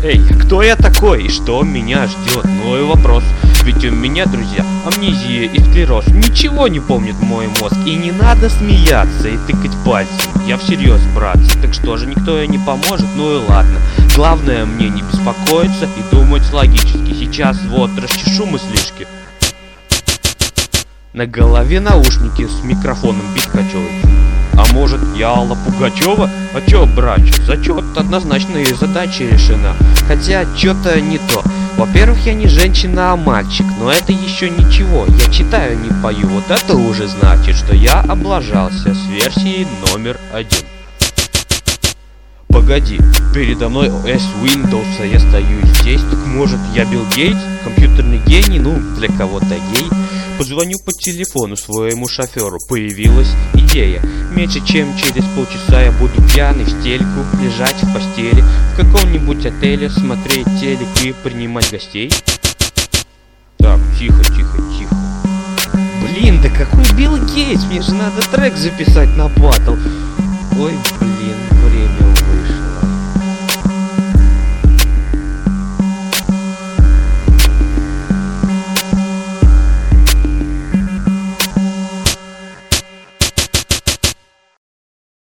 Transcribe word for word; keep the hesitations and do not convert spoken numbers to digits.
Эй, кто я такой и что меня ждет? Ну и вопрос. Ведь у меня, друзья, амнезия и склероз. Ничего не помнит мой мозг. И не надо смеяться и тыкать пальцем. Я всерьез, братцы. Так что же, никто и не поможет? Ну и ладно. Главное мне не беспокоиться и думать логически. Сейчас вот расчешу мыслишки. На голове наушники с микрофоном Битхачевой. А может, я Алла Пугачева? А чё, братчик, зачет однозначные задачи решена. Хотя, чё-то не то. Во-первых, я не женщина, а мальчик. Но это еще ничего. Я читаю, не пою. Вот это уже значит, что я облажался с версией номер один. Погоди, передо мной о эс Windows, а я стою здесь. Так может, я Билл Гейтс? Компьютерный гений? Ну, для кого-то гей. Позвоню по телефону своему шоферу. Появилась идея. Меньше чем через полчаса я буду пьяный в стельку, лежать в постели, в каком-нибудь отеле, смотреть телек и принимать гостей. Так, тихо, тихо, тихо. Блин, да какой Билл Гейтс? Мне же надо трек записать на батл. Ой,